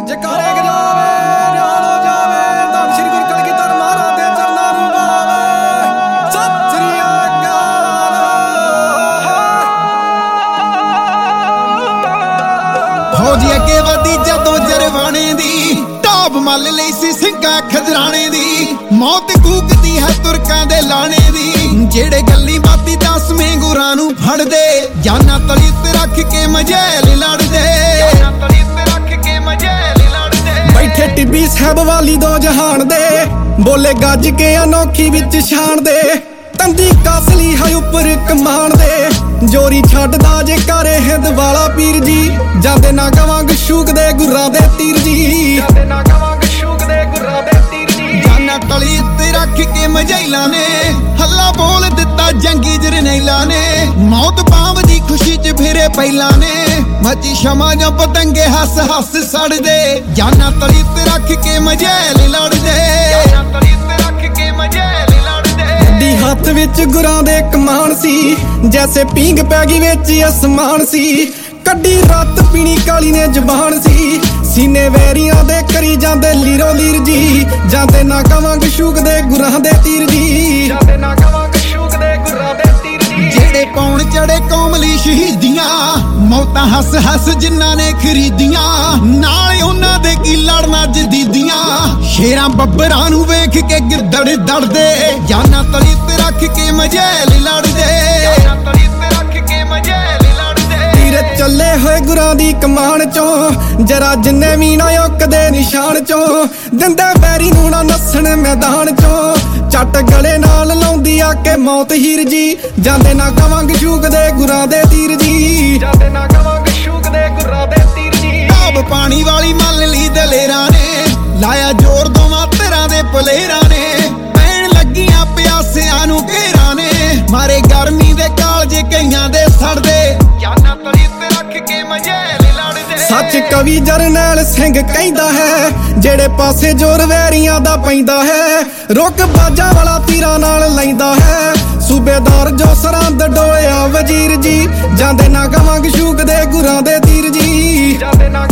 ਜਕਾਰੇ ਗਜਾਵੇ ਨਿਹਾਲ ਹੋ ਜਾਵੇ ਧੰਨ ਸ਼੍ਰੀ ਗੁਰੂ ਕਲਗੀਧਰ ਮਹਾਰਾਜ ਦੇ ਚਰਨਾਂ ਨੂੰ ਪਾਵੇ। ਸਤਿ ਸ੍ਰੀ ਅਕਾਲ। ਫੌਜੀ ਅੱਗੇ ਵਧੀ ਜਦੋਂ ਜਰਵਾਣੇ ਦੀ ਢਾਬ ਮੱਲ ਲਈ ਸੀ ਸਿੰਘਾਂ ਖਜਰਾਣੇ ਦੀ ਮੌਤ ਕੂਕਦੀ ਹੈ ਤੁਰਕਾਂ ਦੇ ਲਾਣੇ ਦੀ ਜਿਹੜੇ ਗੱਲੀ ਬਾਤੀ ਦਸਵੇਂ ਗੁਰਾਂ ਨੂੰ ਫੜਦੇ ਜਾਨਾਂ ਤਲੀ ਤੇ ਰੱਖ ਕੇ ਮਜੈਲ ਲੜਦੇ ਬੈਠੇ ਟਿੱਬੀ ਸਾਹਿਬ ਵਾਲੀ ਦੋ ਜਹਾਨ ਦੇ ਬੋਲੇ ਗੱਜ ਕੇ ਅਨੋਖੀ ਵਿੱਚ ਛਾਣ ਦੇ ਤੰਦੀ ਕਾਸਲੀ ਹੈ ਉੱਪਰ ਕਮਾਨ ਦੇ ਜੋਰੀ ਛੱਡਦਾ ਜੇ ਕਰੇ ਹਿੰਦ ਵਾਲਾ ਪੀਰ ਜੀ ਜਾਂਦੇ ਨਾ ਗਵਾਂਗ ਸ਼ੂਕ ਦੇ ਗੁਰਾਂ ਦੇ ਤੀਰ ਜੀ ਜਾਨਾਂ ਤਲੀ ਤੇ ਰੱਖ ਕੇ ਮਜੈਲਾਂ ਨੇ ਹੱਲਾ ਬੋਲ ਦਿੱਤਾ ਜੰਗੀ ਜਰਨੈਲਾਂ ਨੇ ਮੌਤ ਪਾਵ ਦੀ ਖੁਸ਼ੀ ਚ ਫਿਰੇ ਪਹਿਲਾਂ ਨੇ ਮੱਚੀ ਸ਼ਮਾ ਜਾਂ ਪਤੰਗੇ ਹੱਸ ਹੱਸ ਸੜਦੇ ਜਾਨਾਂ ਤਲੀ ਤੇ ਰੱਖ ਕੇ ਮਜੈਲ ਲੜਦੇ ਗੱਡੀ ਹੱਥ ਵਿੱਚ ਗੁਰਾਂ ਦੇ ਕਮਾਨ ਸੀ ਜੈਸੇ ਪੀਂਗ ਪੈ ਗਈ ਵਿੱਚ ਅਸਮਾਨ ਸੀ ਕੱਢੀ ਰਾਤ ਪੀਣੀ ਕਾਲੀ ਨੇ ਜ਼ਬਾਨ ਸੀ ਸੀਨੇ ਵੈਰੀਆਂ ਦੇ ਕਰੀ ਜਾਂਦੇ ਲੀਰੋ ਲੀਰ ਜੀ ਜਾਂਦੇ ਨਾ ਕਵਾਂਗ ਸ਼ੂਕ ਦੇ ਗੁਰਾਂ ਦੇ ਤੀਰ ਜੀ ਜਿਹੜੇ ਪੌਣ ਚੜੇ ਕੌਮ ਲਈ ਸ਼ਹੀਦੀਆਂ ਮੌਤਾਂ ਹੱਸ ਹੱਸ ਜਿਨ੍ਹਾਂ ਨੇ ਖਰੀਦੀਆਂ ਨਾਲ ਉਹਨਾਂ ਦੇ ਕੀ ਲੜਨਾ ਜਦੀਦੀਆਂ ਸ਼ੇਰਾਂ ਬੱਬਰਾਂ ਨੂੰ ਵੇਖ ਕੇ ਗਿੱਦੜ ਦੜਦੇ ਜਾਨਾਂ ਤਲੀ ਤੇ ਰੱਖ ਕੇ ਮਜੈਲ ਲੜਦੇ ਤੀਰ ਚੱਲੇ ਹੋਏ ਗੁਰਾਂ ਦੀ ਕਮਾਨ ਚੋਂ ਜਰਾ ਜਿੰਨੇ ਵੀ ਨਾ ਓਕਦੇ ਨਿਸ਼ਾਨ ਚੋਂ ਦਿੰਦੇ ਬੈਰੀ ਨੂੰ ਨਾ ਨੱਸਣ ਮੈਦਾਨ ਚੋਂ ਚੱਟ ਗਲੇ ਨਾਲ ਲਾਉਂਦੀ ਆ ਕੇ ਮੌਤ ਹੀਰ ਜੀ ਜਾਂਦੇ ਨਾ ਕਵਾਂਗ ਸ਼ੂਕ ਦੇ ਗੁਰਾਂ ਦੇ ਤੀਰ ਜੀ ਢਾਬ ਪਾਣੀ ਵਾਲੀ ਮੰਨ ਲਈ ਦਲੇਰਾਂ ਨੇ ਲਾਇਆ ਜ਼ੋਰ ਦੋਵਾਂ ਧਿਰਾਂ ਦੇ ਪਲੇਰਾਂ ਨੇ ਪੈਣ ਲੱਗੀਆਂ ਪਿਆਸਿਆਂ ਨੂੰ ਘੇਰਾਂ ਨੇ ਮਾਰੇ ਗਰਮੀ ਦੇ ਕਾਲਜੇ ਕਈਆਂ ਦੇ ਸੜਦੇ ਜਾਨਾਂ ਤਲੀ ਤੇ ਰੱਖ ਕੇ ਮਜੈਲ ਲੜਦੇ ਸੱਚ ਕਵੀ ਜਰਨੈਲ ਸਿੰਘ ਕਹਿੰਦਾ ਹੈ ਜਿਹੜੇ ਪਾਸੇ ਜੋਰ ਵੈਰੀਆਂ ਦਾ ਪੈਂਦਾ ਹੈ ਰੁਕ ਬਾਜਾਂ ਵਾਲਾ ਤੀਰਾਂ ਨਾਲ ਲੈਂਦਾ ਹੈ ਸੂਬੇਦਾਰ ਜੋ ਸਰਹੰਦ ਡੋਇਆ ਵਜ਼ੀਰ ਜੀ ਜਾਂਦੇ ਨਾ ਗਵਾਂਗ ਸ਼ੂਕ ਦੇ ਗੁਰਾਂ ਦੇ ਤੀਰ ਜੀ